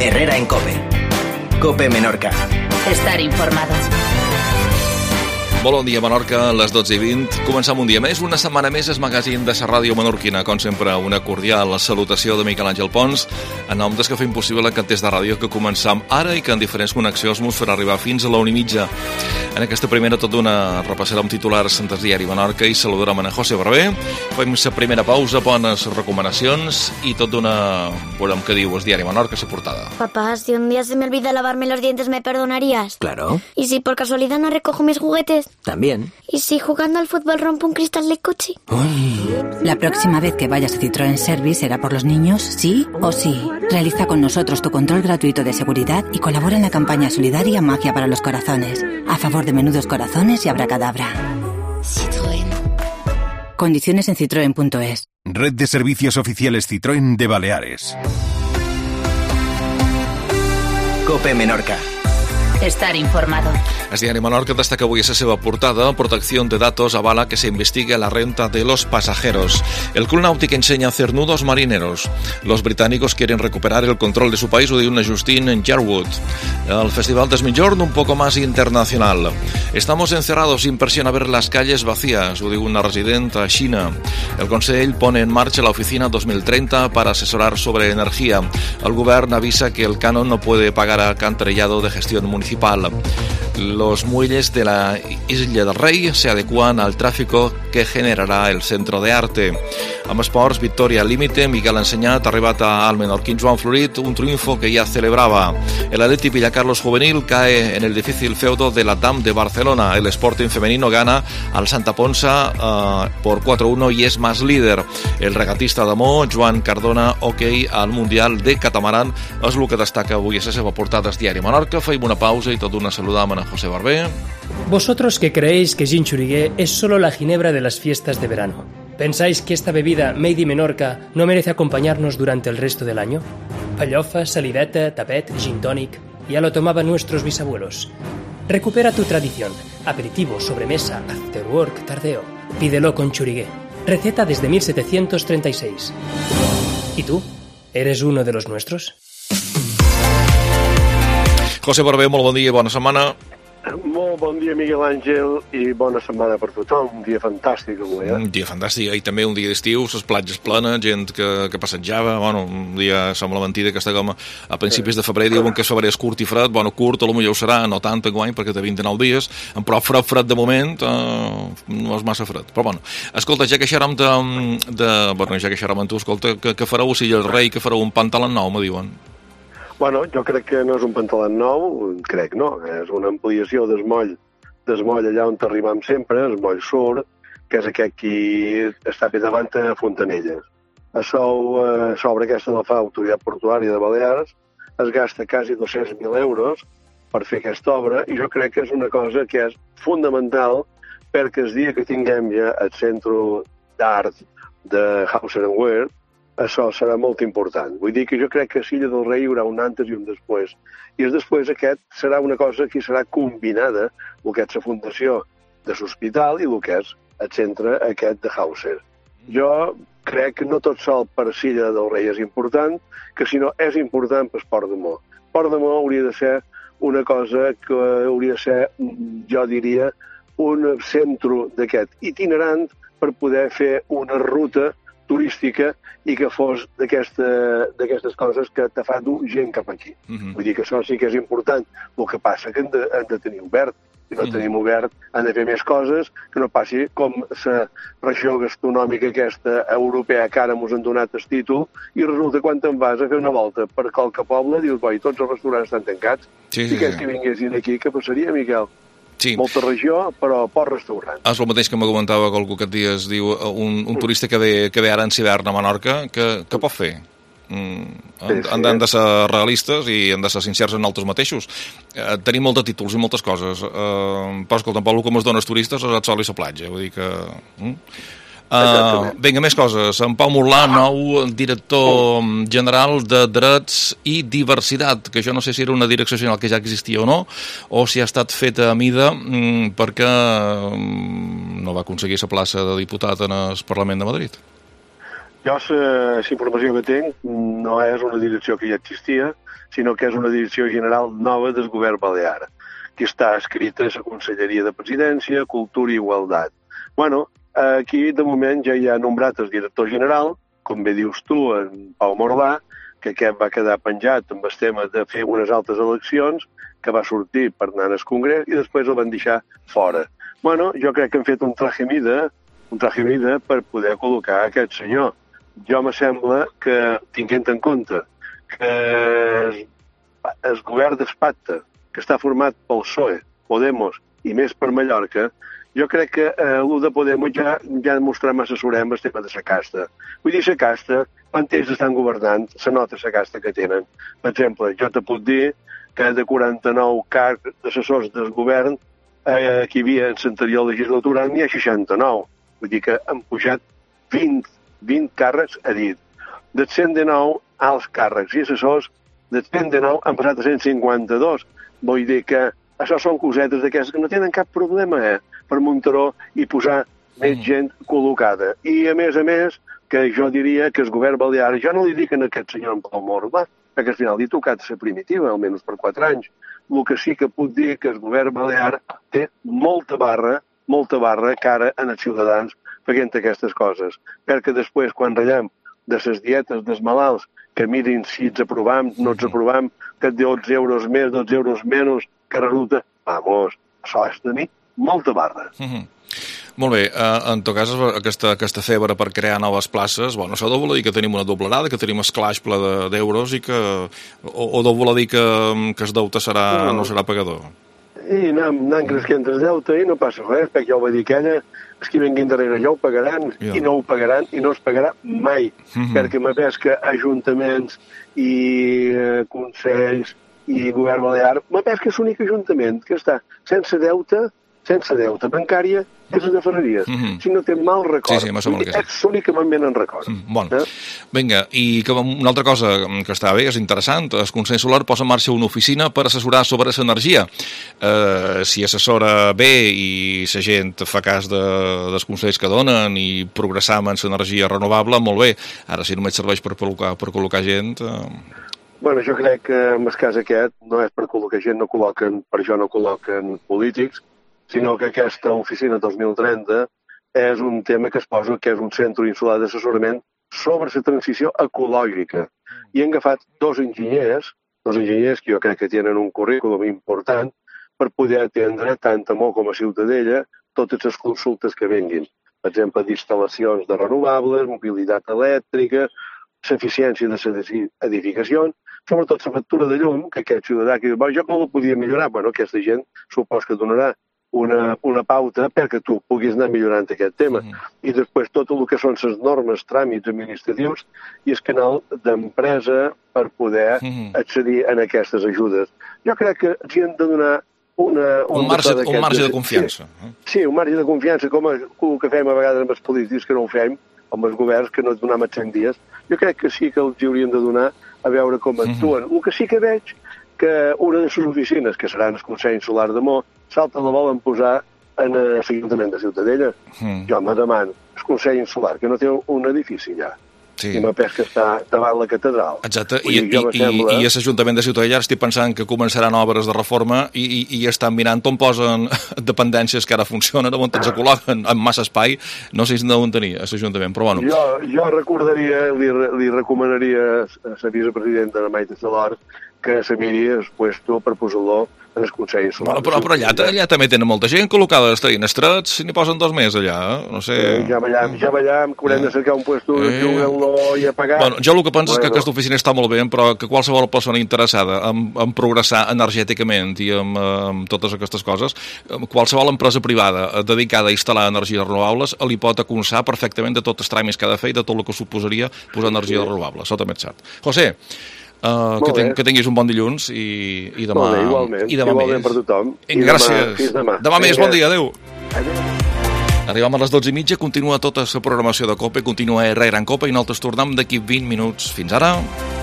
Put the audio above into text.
Herrera en COPE. COPE Menorca. Estar informado. Molt bon dia, Menorca, a les 12:20. Començam un dia més, una setmana més, el magazín de la ràdio menorquina. Com sempre, una cordial salutació de Miquel Àngel Pons, en nom dels que fem possible aquest test de ràdio que començam ara i que en diferents connexions mos farà arribar fins a la 1:30. En aquesta primera tot d'una repassarem titulars del diari Menorca i saludarem a José Barber. Fem la primera pausa, bones recomanacions i tot d'una... veurem què diu el diari Menorca, la portada. Papá, si un día se me olvida lavarme los dientes, ¿me perdonarías? Claro. ¿Y si por casualidad no recojo mis juguetes? También. ¿Y si jugando al fútbol rompo un cristal del coche? Uy. La próxima vez que vayas a Citroën Service será por los niños, sí o sí. Realiza con nosotros tu control gratuito de seguridad y colabora en la campaña solidaria Magia para los Corazones, a favor de menudos corazones y abracadabra. Citroën. Condiciones en citroen.es. Red de servicios oficiales Citroën de Baleares. COPE Menorca. Estar informado. El diari Menorca destaca avui a la seva portada: Protección de datos avala que se investigue la renta de los pasajeros. El Club Náutic enseña a hacer nudos marineros. Los británicos quieren recuperar el control de su país, ho diu una Justine en Jarwood. El Festival des Migjorn un poco más internacional. Estamos encerrados sin presión a ver las calles vacías, ho diu una resident a Xina. El Consell pone en marcha la oficina 2030 para asesorar sobre energía. El govern avisa que el canon no puede pagar a alcantarillado de gestión municipal. Los muelles de la Isla del Rey se adecuan al tráfico que generará el centro de arte. Amb esports, victòria al límite. Miquel Ensenyat ha arribat al menorquín Joan Florit, un triunfo que ya celebraba. El Atleti Villacarlos juvenil cae en el difícil feudo de la DAM de Barcelona. El Sporting femenino gana al Santa Ponsa por 4-1 y es más líder. El regatista d'Amó, Joan Cardona, hoquei al Mundial de Catamaran, és el que destaca avui a la seva portada al diari Menorca. Feim una pausa i tot una saludam a José Barber. Vosotros que creéis que Gin Xuriguer es solo la ginebra de las fiestas de verano, ¿pensáis que esta bebida made in Menorca no merece acompañarnos durante el resto del año? Pallofa, saliveta, tapet, gin tonic, ya lo tomaban nuestros bisabuelos. Recupera tu tradición. Aperitivo, sobremesa, after work, tardeo. Pídelo con Xuriguer. Receta desde 1736. ¿Y tú? ¿Eres uno de los nuestros? José Barber, molt bon dia i bona setmana. Molt bon dia, Miguel Àngel, i bona setmana per tothom. Un dia fantàstic avui, Un dia fantàstic, i també un dia d'estiu, les platges plenes, gent que passejava, bueno, un dia sembla mentida que està com a principis de febrer, diuen que febrer és curt i fred, bueno, curt, potser ho serà, no tant enguany, perquè té 29 dies, però fred de moment no és massa fred. Però bueno, escolta, ja queixarem amb tu, escolta, que fareu, o sigui, el rei, que fareu un pantaló nou, me diuen. Bueno, jo crec que no és un pantaló nou, crec no, és una ampliació del moll allà on arribam sempre, el moll Sur, que és aquest que està bé davant a Fontanelles. Sobre aquesta la fa Autoritat Portuària de Balears, es gasta quasi 200.000 euros per fer aquesta obra, i jo crec que és una cosa que és fundamental perquè el dia que tinguem ja el Centre d'Art de Hauser & Wirth, això serà molt important. Vull dir que jo crec que a Silla del Rei hi haurà un antes i un després. I el després aquest serà una cosa que serà combinada, el que és la fundació de l'hospital i el que és el centre aquest de Hauser. Jo crec que no tot sol per Silla del Rei és important, que sinó és important per Port de Mo. Port de Mo hauria de ser una cosa que hauria de ser, jo diria, un centre d'aquest itinerant per poder fer una ruta turística i que fos d'aquestes coses que te fa dur gent cap aquí. Vull dir que això sí que és important. El que passa que hem de tenir obert. Si no tenim obert, han de fer més coses, que no passi com la regió gastronòmica aquesta europea que ara ens han donat el títol, i resulta quan te'n vas a fer una volta per qualque poble, dius, boi, tots els restaurants estan tancats. I aquells que vinguessin aquí, què passaria, Miquel? Sí. Molta regió, però poc restaurant. És el mateix que me comentava algú aquest dia, es diu un turista que ve ara en hivern a Menorca, que pot fer? Han de ser realistes i han de ser sincers en nosaltres mateixos. Tenim molts de títols i moltes coses, però escolta, tampoc el que ens donen els turistes és el sol i la platja, vull dir que... Vinga, més coses. En Pau Morlà, nou director general de Drets i Diversitat, que jo no sé si era una direcció general que ja existia o no, o si ha estat feta a mida perquè no va aconseguir la plaça de diputat en el Parlament de Madrid. Jo, la informació que tinc no és una direcció que ja existia, sinó que és una direcció general nova del govern balear, que està escrita a la Conselleria de Presidència, Cultura i Igualtat. Bueno, aquí de moment ja hi ha nombrat el director general, com bé dius tu, en Pau Morlà, que aquest va quedar penjat amb el tema de fer unes altres eleccions, que va sortir per anar al Congrés i després el van deixar fora. Bueno, jo crec que han fet un traje mida per poder col·locar aquest senyor. Jo me sembla que, tinguent en compte que el govern d'Espanya, que està format pel PSOE, Podemos i més per Mallorca, jo crec que el de Podemos ja ha demostrat massa surem el tema de la casta. Vull dir, la casta, quan ells estan governant, se nota la casta que tenen. Per exemple, jo te puc dir que de 49 càrrecs d'assessors del govern que hi havia en l'anterior legislatura n'hi ha 69. Vull dir que han pujat 20 càrrecs a dit. De 119 alts càrrecs i assessors, de 119 han passat a 152. Vull dir que això són cosetes d'aquestes que no tenen cap problema per Montero i posar més gent col·locada. I a més, que jo diria que el govern balear, jo no li dic a aquest senyor en Pau Morlà, perquè al final li ha tocat ser primitiva, almenys per 4 anys. El que sí que puc dir que el govern balear té molta barra cara en els ciutadans fent aquestes coses. Perquè després, quan ratllem de les dietes dels malalts, que mirin si ens aprovem, no ens aprovem, que de 12 euros més, 12 euros menys, que resulta, vamos, això és tenir molta barra. Molt bé, en tot cas, aquesta febre per crear noves places, bueno, això deu voler dir que tenim una doblerada, que tenim esclaix ple d'euros i que... o deu voler dir que el deute no serà pagador? I anem creixent el deute i no passa res, perquè ja ho va dir aquella, els que vinguin darrere ja ho pagaran, i no ho pagaran, i no es pagarà mai, perquè m'ha vist que ajuntaments i consells i govern balear, m'ha vist que és l'únic ajuntament que està sense deute bancària, és el de Ferreries. Si no té mal record. Sí, és l'únic que me'n venen record. Bueno, vinga, i una altra cosa que està bé, és interessant, el Consell Solar posa en marxa una oficina per assessorar sobre l'energia. Si assessora bé i la gent fa cas dels consells que donen i progressar en l'energia renovable, molt bé. Ara, si només serveix per col·locar gent... Bueno, jo crec que en el cas aquest no és per col·locar gent, per això no col·loquen polítics, sinó que aquesta oficina 2030 és un tema que es posa, que és un centre insular d'assessorament sobre la transició ecològica. I han agafat dos enginyers que jo crec que tenen un currículum important per poder atendre tant a Mo com a Ciutadella totes les consultes que venguin. Per exemple, d'instal·lacions de renovables, mobilitat elèctrica, l'eficiència de les edificacions, sobretot la factura de llum, que aquest ciutadà que diu, jo com la podia millorar? Bueno, aquesta gent supos que donarà una pauta perquè tu puguis anar millorant aquest tema. I després tot el que són les normes, tràmits administratius i el canal d'empresa per poder accedir a aquestes ajudes. Jo crec que els han de donar un marge de confiança. Sí, un marge de confiança, com el que fem a vegades amb els polítics, que no ho fem, amb els governs, que no et donem 100 dies. Jo crec que sí que els haurien de donar a veure com actuen. El que sí que veig que una de les oficines, que seran el Consell Solar de Mo, salta la volen posar en l'Ajuntament de Ciutadella. Jo me demano, el Consell Solar, que no té un edifici ja, i m'ha pes que està davant la catedral. Exacte, i a l'Ajuntament de Ciutadella estic pensant que començaran obres de reforma i estan mirant on posen dependències que ara funcionen, on ens col·loquen amb massa espai, no sé si n'han tenir a l'Ajuntament, però bueno. Jo recordaria, li recomanaria a la vicepresidenta de Maite Salor que se miri el puesto per posar-lo en el Consell Solar. Però allà també tenen molta gent col·locada, estarien estrets, si n'hi posen 2 més allà, no sé... Ja veiem, que haurem de cercar un puesto de jugar-lo i a pagar. Bueno, jo el que penso és que aquesta oficina està molt bé, però que qualsevol persona interessada en progressar energèticament i amb totes aquestes coses, qualsevol empresa privada dedicada a instal·lar energies renovables li pot aconsar perfectament de tots els tràmits que ha de fer i de tot el que suposaria posar energia renovable. Això també és cert. José, que tinguis un bon dilluns i demà igualment per tothom. Gràcies. Demà més, bon dia, adeu. Arribem a les 12:30, continua tota la programació de COPE, continua RR en COPE i nosaltres tornem d'aquí 20 minuts. Fins ara.